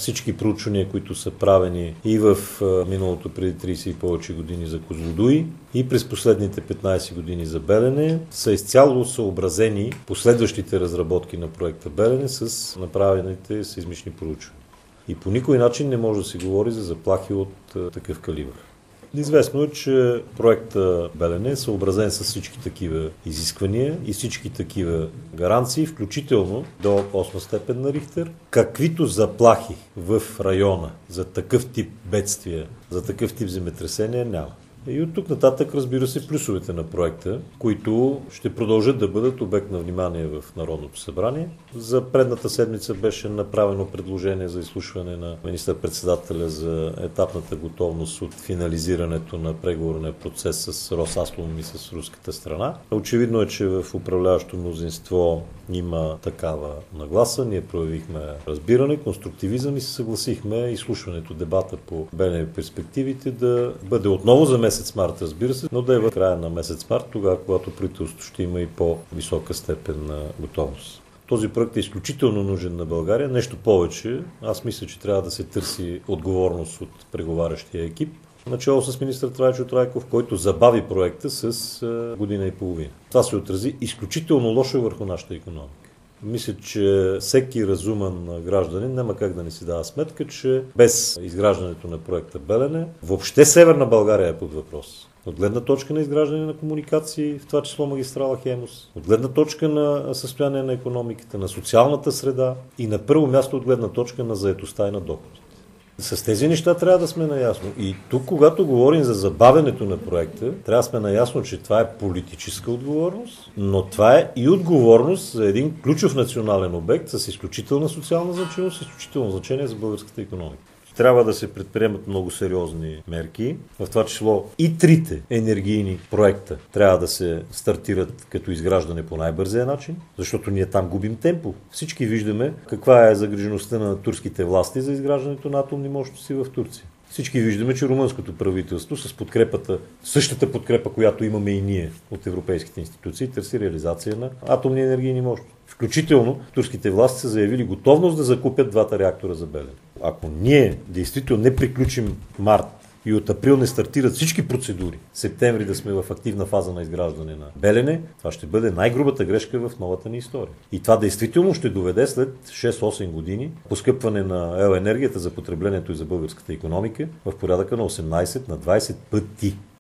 всички проучвания, които са правени и в миналото преди 30 и повече години за Козлодуй, и през последните 15 години за Белене, са изцяло съобразени последващите разработки на проекта Белене с направените сеизмични проучвания. И по никой начин не може да се говори за заплахи от такъв калибър. Известно е, че проектът Белене е съобразен с всички такива изисквания и всички такива гаранции, включително до 8 степен на Рихтер. Каквито заплахи в района за такъв тип бедствия, за такъв тип земетресения няма. И от тук нататък, разбира се, плюсовете на проекта, които ще продължат да бъдат обект на внимание в Народното събрание. За предната седмица беше направено предложение за изслушване на министър-председателя за етапната готовност от финализирането на преговорния процес с Росатом и с руската страна. Очевидно е, че в управляващото мнозинство има такава нагласа. Ние проявихме разбиране, конструктивизъм и се съгласихме изслушването, дебата по Белене перспективите да бъде отново за месец март, разбира се, но да е в края на месец март, тогава, когато правителството ще има и по-висока степен на готовност. Този проект е изключително нужен на България. Нещо повече, аз мисля, че трябва да се търси отговорност от преговарящия екип, начало с министър Трайчо Трайков, който забави проекта с година и половина. Това се отрази изключително лошо върху нашата икономика. Мисля, че всеки разумен гражданин няма как да не си дава сметка, че без изграждането на проекта Белене, въобще Северна България е под въпрос. От гледна точка на изграждане на комуникации, в това число магистрала Хемус, от гледна точка на състояние на икономиката, на социалната среда и на първо място от гледна точка на заетостта и на доходите. С тези неща трябва да сме наясно. И тук, когато говорим за забавянето на проекта, трябва да сме наясно, че това е политическа отговорност, но това е и отговорност за един ключов национален обект с изключителна социална значимост, изключително значение за българската икономика. Трябва да се предприемат много сериозни мерки. В това число и трите енергийни проекта трябва да се стартират като изграждане по най-бързия начин, защото ние там губим темпо. Всички виждаме каква е загрижеността на турските власти за изграждането на атомни мощности в Турция. Всички виждаме, че румънското правителство с подкрепата, същата подкрепа, която имаме и ние от европейските институции, търси реализация на атомни енергийни мощности. Включително турските власти са заявили готовност да закупят двата реактора за Белене. Ако ние действително не приключим март и от април не стартират всички процедури, септември да сме в активна фаза на изграждане на Белене, това ще бъде най-грубата грешка в новата ни история. И това действително ще доведе след 6-8 години поскъпване на електроенергията за потреблението и за българската икономика в порядъка на 18 на 20 пъти.